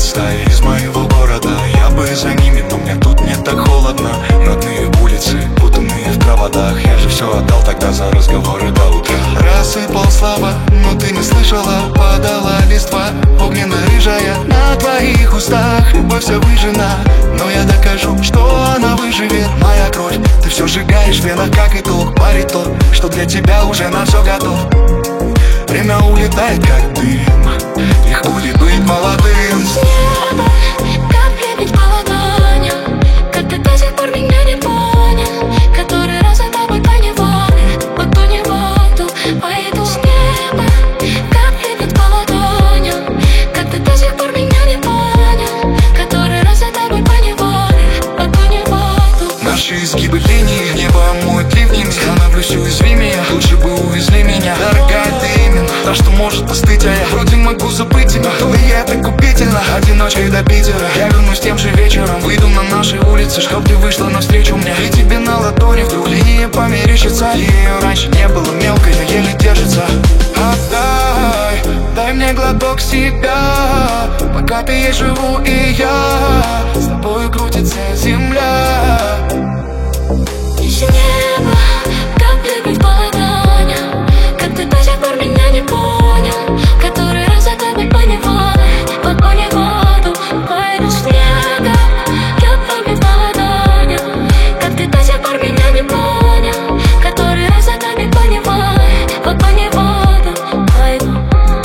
стаи из моего города. Я бы за ними, но мне тут не так холодно. Родные улицы, путанные в проводах. Я же все отдал тогда за разговоры до утра. Рассыпал слова, но ты не слышала. Падала листва, огненно-рыжая на твоих устах. Любовь вся выжжена, но я докажу, что она выживет. Моя кровь, ты все сжигаешь в венах, как итог. Парит то, что для тебя уже на все готов. Время улетает, как дым. Легко ли быть молодым? С неба капли бить по ладоням. Как ты до сих пор меня не понял. Который раз за тобой по неволе, вот по неводу пойду. С неба капли бить по ладоням. Как ты до сих пор меня не понял. Который раз за тобой по неволе, вот по неводу. Наши изгибы линии, небо омоет ливнями. Становлюсь уязвимее, лучше бы увезли меня. Дорогая, ты именно та, что может остыть, а я вроде могу забыть тебя. Но и это губительно, одиночкой до Питера. Я вернусь тем же вечером, выйду на наши улицы, чтоб ты вышла навстречу мне. И тебе на ладони вдруг линия померещится. Ее раньше не было мелкой, но еле держится. Отдай, дай мне глоток себя. Пока ты есть, живу и я. С тобою крутится земля. С неба капли бить по ладоням. Как ты до сих пор меня не понял. Который раз за тобой по неволе, вот по неводу пойду. С неба капли бить по ладоням. Как ты до сих пор меня не понял. Который раз за тобой по неволе, вот по неводу пойду.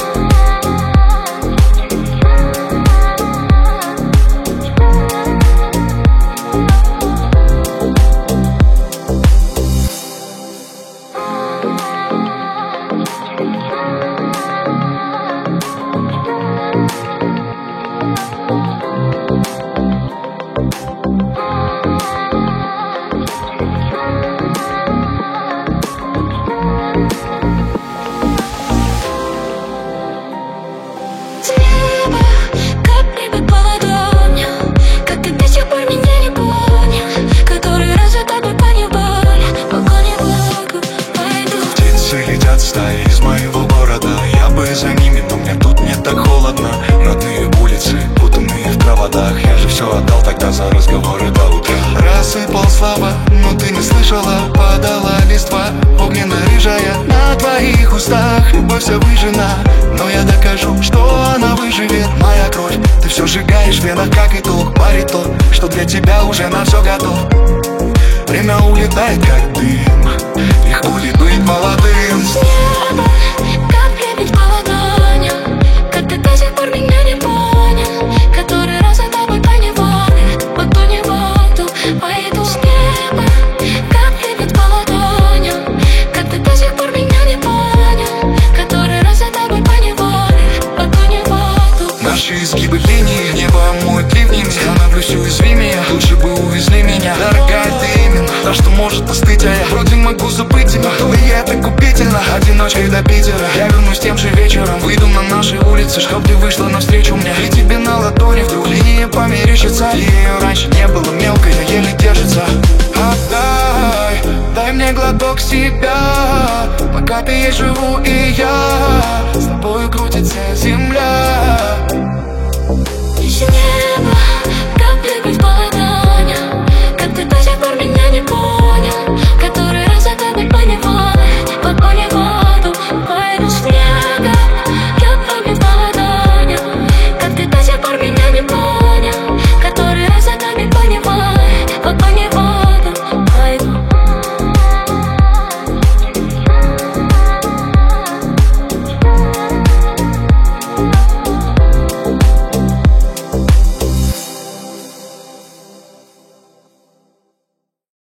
С неба капли бить по ладоням. Как ты до сих пор меня не понял. Который раз за тобой по неволе, пока не могу пойду. Птицы летят стаи из моего города. Я бы за ними, но мне тут не так холодно. Родные улицы, путанные в проводах. Я же все отдал тогда за разговоры до утра. Рассыпал слова, но ты не слышала. Падала листва, огненно-рыжая на твоих устах. Любовь вся выжжена, но я докажу, что она выживет. Моя кровь, ты все сжигаешь в венах, как итог. Парит то, что для тебя уже на все готов. Время улетает, как дым. Легко ли быть молодым? С неба капли бить по ладоням. Как ты до сих пор меня не понял. Который раз за тобой по неволе, вот по неводу пойду. С неба капли бить по ладоням. Как ты до сих пор меня не понял. Который раз за тобой по неволе, вот по неводу. Наши изгибы линии, небо омоет ливнями. Становлюсь уязвимее, лучше бы увезли меня. Дорогая, ты именно та, что может остыть, а я вроде могу забыть тебя. Но и это губительно, одиночкой до Питера. Я вернусь тем же вечером, выйду на наши улицы, чтоб ты вышла навстречу мне. И тебе на ладони вдруг линия померещится. Ее раньше не было мелкой, но еле держится. Отдай, дай мне глоток себя. Пока ты есть, живу и я.